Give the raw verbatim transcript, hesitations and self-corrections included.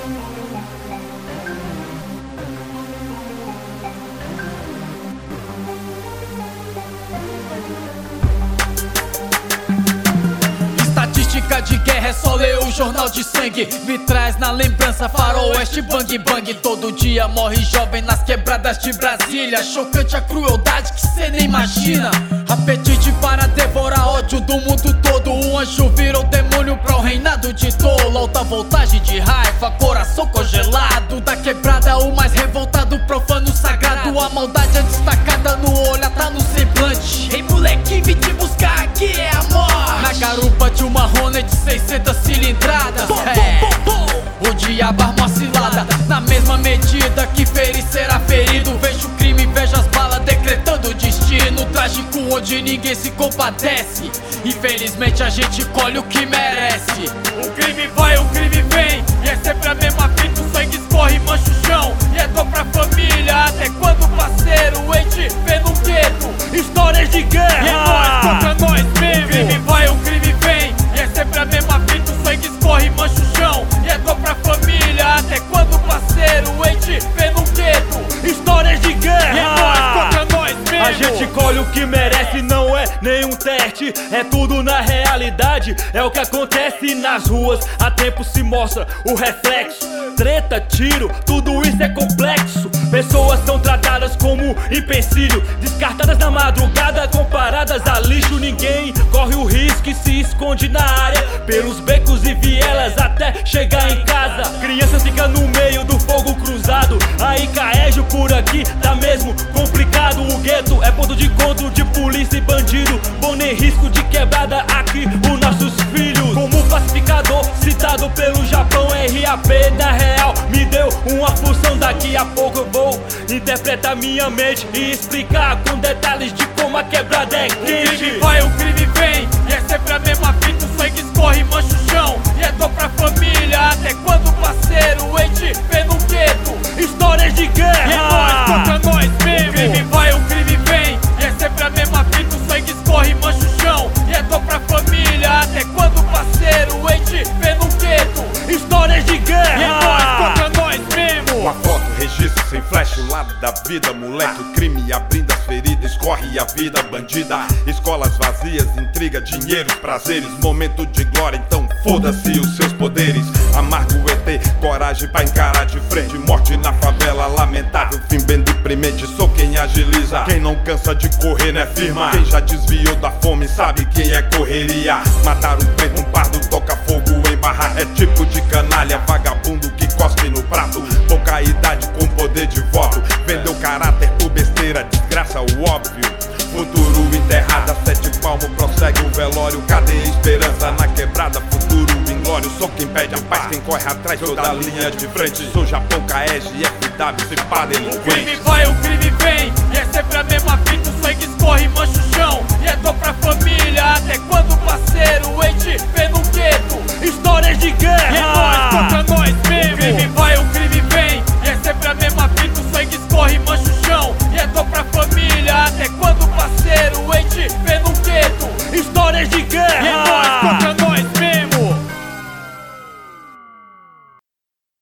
Estatística de guerra é só ler o jornal de sangue. Me traz na lembrança faroeste, bang bang. Todo dia morre jovem nas quebradas de Brasília. Chocante a crueldade que cê nem imagina. Apetite para devorar ódio do mundo todo. Um anjo virou demônio pra um reinado de tolo. Alta voltagem de raiva, coração congelado. Da quebrada o mais revoltado, profano sagrado. A maldade é destacada no olhar, tá no semblante. Ei moleque, vim te buscar, aqui é a morte. Na garupa de uma Hornet seiscentas cilindradas. É, o diabo arma cilada. Na mesma medida que ferir será ferido. Vejo o crime, vejo as balas decretando o destino trágico onde ninguém se compadece. Infelizmente a gente colhe o que merece. O crime vai, o crime vem, e é sempre a mesma fita. O sangue escorre, mancha o chão, e é dor pra família. Até quando, parceiro, a gente vê no gueto histórias de guerra, e é nós contra nós mesmo. O crime vai, o crime vem, e é sempre a mesma fita. O sangue escorre, mancha o chão, e é dor pra família. Até quando, parceiro, a gente vê no gueto histórias de guerra, e é nós contra nós mesmo. A gente colhe o que merece, não é nenhum teste. É tudo na realidade, é o que acontece nas ruas. Há tempo se mostra o reflexo. Treta, tiro, tudo isso é complexo. Pessoas são tratadas como empecilho, descartadas na madrugada, comparadas a lixo. Ninguém corre o risco e se esconde na área, pelos becos e vielas até chegar em casa. Criança fica no meio do fogo cruzado. Aí Caejo por aqui tá mesmo complicado. O gueto é ponto de encontro de polícia e bandido. Bom nem risco de quebrada aqui os nossos filhos. Como pacificador citado pelo Japão, R A P na real me deu uma função. Daqui a pouco eu vou interpretar minha mente e explicar com detalhes de como a quebrada é quente. O crime vai, o crime vem, e é sempre a mesma fita. O sangue escorre, mancha o chão, e é dor pra família. Até quando, parceiro, a gente vê no gueto histórias de guerra, e é nós contra nós mesmo. O crime vai, o crime vem, e é sempre a mesma fita. O sangue escorre, mancha o chão, e é dor pra família. Até quando, parceiro, a gente vê no gueto histórias de guerra, e é nós contra nós mesmo. Uma foto, registro sem flash, o lado da vida. Moleque, o crime abrindo as feridas, escorre a vida bandida. Escolas vazias, intriga, dinheiro, prazeres. Momento de glória, então foda-se os seus poderes. Amargo E T, coragem pra encarar de frente. Morte na favela, lamentável, fim bem deprimente. Sou quem agiliza, quem não cansa de correr, né firma. Quem já desviou da fome sabe quem é correria. Matar um preto, um pardo, toca fogo em barra. É tipo de canalha, vagabundo que cospe no prato. Pouca idade com poder de voto. Vendeu caráter por besteira, desgraça o óbvio. Futuro enterrado, a sete palmos prossegue o velório. Cadê a esperança na quebrada? Futuro inglório. Sou quem pede a paz, quem corre atrás, sou da linha de frente. Sou Japão, Caege, F W, se pá delinquente. O crime vai, o crime vem, e é sempre a mesma fita. O sangue escorre,